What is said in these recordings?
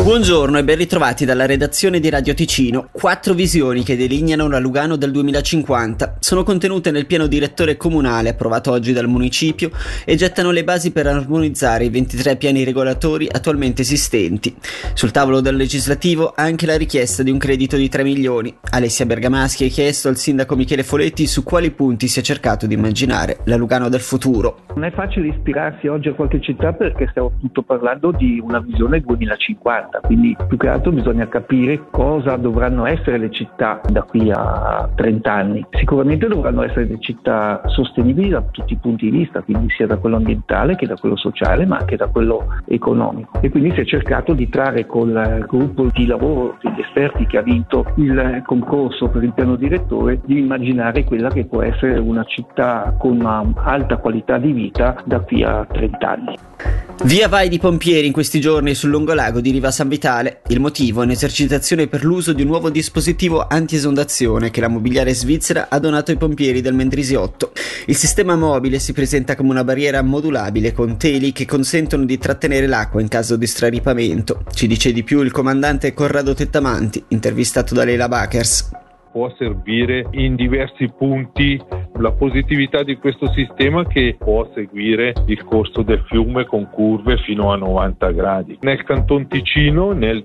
Buongiorno e ben ritrovati dalla redazione di Radio Ticino. 4 visioni che delineano la Lugano del 2050 sono contenute nel piano direttore comunale approvato oggi dal municipio e gettano le basi per armonizzare i 23 piani regolatori attualmente esistenti. Sul tavolo del legislativo anche la richiesta di un credito di 3 milioni. Alessia Bergamaschi ha chiesto al sindaco Michele Foletti su quali punti si è cercato di immaginare la Lugano del futuro. Non è facile ispirarsi oggi a qualche città perché stiamo appunto parlando di una visione 2050. Quindi più che altro bisogna capire cosa dovranno essere le città da qui a 30 anni. Sicuramente dovranno essere le città sostenibili da tutti i punti di vista, quindi sia da quello ambientale che da quello sociale, ma anche da quello economico. E quindi si è cercato di trarre col gruppo di lavoro degli esperti che ha vinto il concorso per il piano direttore di immaginare quella che può essere una città con una alta qualità di vita da qui a 30 anni. Via vai di pompieri in questi giorni sul lungolago di Riva San Vitale. Il motivo è un'esercitazione per l'uso di un nuovo dispositivo anti-esondazione che la Mobiliare Svizzera ha donato ai pompieri del Mendrisiotto. Il sistema mobile si presenta come una barriera modulabile con teli che consentono di trattenere l'acqua in caso di straripamento. Ci dice di più il comandante Corrado Tettamanti, intervistato da Leila Bakers. Può servire in diversi punti la positività di questo sistema che può seguire il corso del fiume con curve fino a 90 gradi. Nel Canton Ticino nel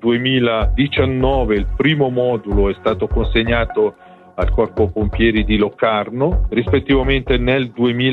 2019 il primo modulo è stato consegnato al Corpo Pompieri di Locarno, rispettivamente nel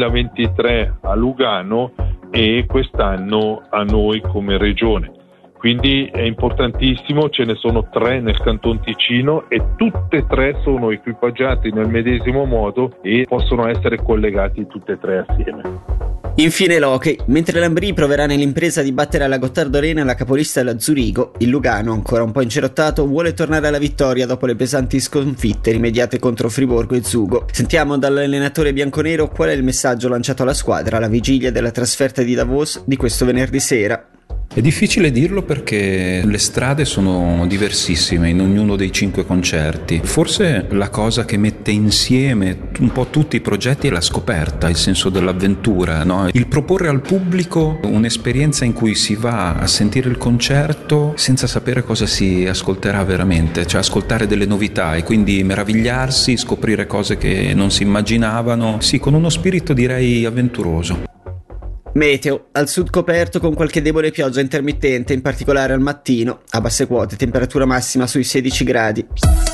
2023 a Lugano e quest'anno a noi come regione. Quindi è importantissimo, ce ne sono 3 nel Canton Ticino e tutte e 3 sono equipaggiati nel medesimo modo e possono essere collegati tutte e 3 assieme. Infine l'hockey. Mentre l'Ambrì proverà nell'impresa di battere alla Gottardo Arena la capolista della Zurigo, il Lugano, ancora un po' incerottato, vuole tornare alla vittoria dopo le pesanti sconfitte rimediate contro Friburgo e Zugo. Sentiamo dall'allenatore bianconero qual è il messaggio lanciato alla squadra alla vigilia della trasferta di Davos di questo venerdì sera. È difficile dirlo perché le strade sono diversissime in ognuno dei 5 concerti. Forse la cosa che mette insieme un po' tutti i progetti è la scoperta, il senso dell'avventura, no? Il proporre al pubblico un'esperienza in cui si va a sentire il concerto senza sapere cosa si ascolterà veramente, cioè ascoltare delle novità e quindi meravigliarsi, scoprire cose che non si immaginavano, sì, con uno spirito direi avventuroso. Meteo, al sud coperto con qualche debole pioggia intermittente, in particolare al mattino, a basse quote, temperatura massima sui 16 gradi.